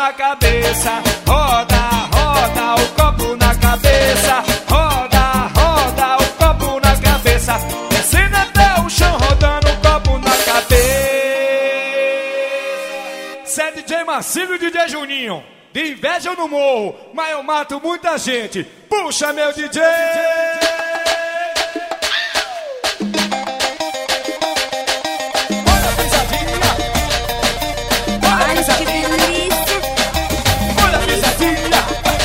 na cabeça. Roda, roda o copo na cabeça. Roda, roda o copo na cabeça. Descendo até o chão, rodando o copo na cabeça. Cê é DJ Marcílio e DJ Juninho. De inveja eu não morro, mas eu mato muita gente. Puxa, meu DJ! Olha a pisadinha! Olha a pisadinha! Olha a pisadinha!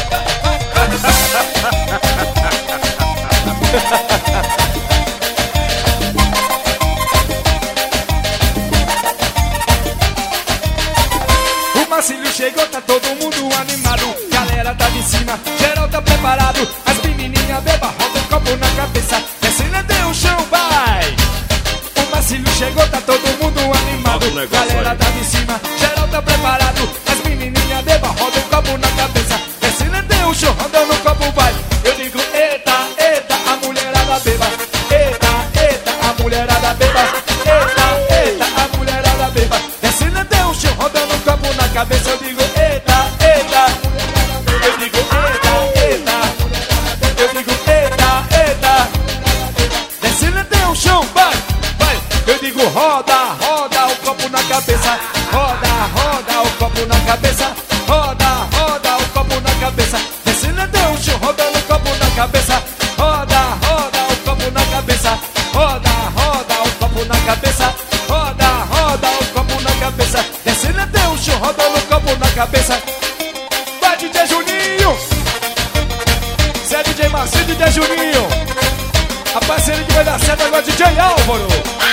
O Marcílio chegou, tá todo mundo animado. Galera tá de cima, geral tá preparado. As menininhas beba, roda o copo na cabeça. Descendo até o chão, vai! O Marcílio chegou, tá todo mundo animado. Galera tá de cima, geral tá preparado. As menininhas beba, roda o copo na cabeça. Descendo até o chão, rodando o copo, vai! Eu digo, eita, eita, a mulherada beba. Eita, eita, a mulherada beba. Eita, eita, a mulherada beba. Descendo até o chão, rodando o copo na cabeça. Eu digo, eita, eita. Eu digo, eita, eita. Eu digo, eita, eita. Descendo até o chão, vai, vai. Eu digo, roda, roda o copo na cabeça. Roda, roda o copo na cabeça. Roda, roda o copo na cabeça. Descendo até o chão, rodando o copo na cabeça. Roda, roda o copo na cabeça. Roda, roda o copo na cabeça. Roda, roda o copo na cabeça. Descendo até o chão, rodando o copo na cabeça. Vai, DJ Juninho! Cê é DJ Marcílio e DJ Juninho. A parceria que vai dar certo agora, DJ Álvaro.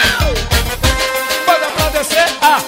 Bora pra descer.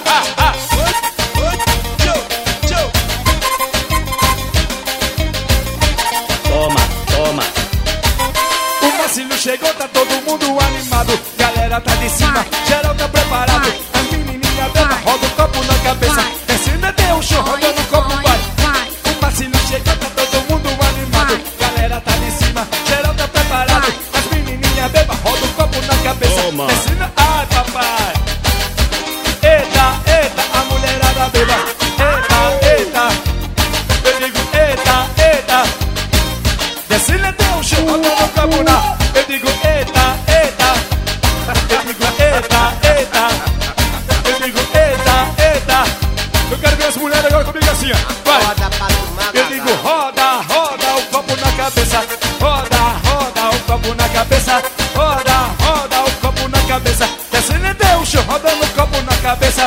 Toma, toma. O Marcílio chegou, tá todo mundo animado. Galera tá de cima, geral tá preparado. As menininhas beba, roda o copo na cabeça. Descendo até o chão, rodando o copo, vai. O Marcílio chegou, tá todo mundo animado. Galera tá de cima, geral tá preparado. As menininhas beba, roda o copo na cabeça. Toma. Descendo, ai papai. Eita, eita, a mulherada beba. Eita, eita. Eu digo, eita, eita. Descendo até o chão, rodando o copo na. Eu digo, eita, eita. Eu digo, eita, eita. Eu digo, eita, eita. Eu quero ver as mulheres agora comigo assim, ó. Vai. Eu digo, roda, roda o copo na cabeça. Roda, roda o copo na cabeça. Roda, roda o copo na cabeça. Descendo até o chão, rodando o copo na cabeça.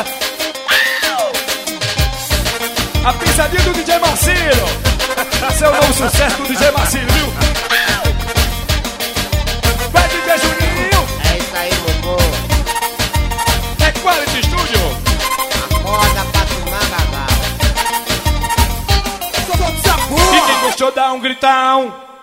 A pisadinha do DJ Marcílio. Esse é o novo sucesso do DJ Marcílio, viu? Vai, DJ Juninho. É isso aí, Mugu. É Quality Studio. Acorda pra tomar babau. E quem gostou dá um gritão.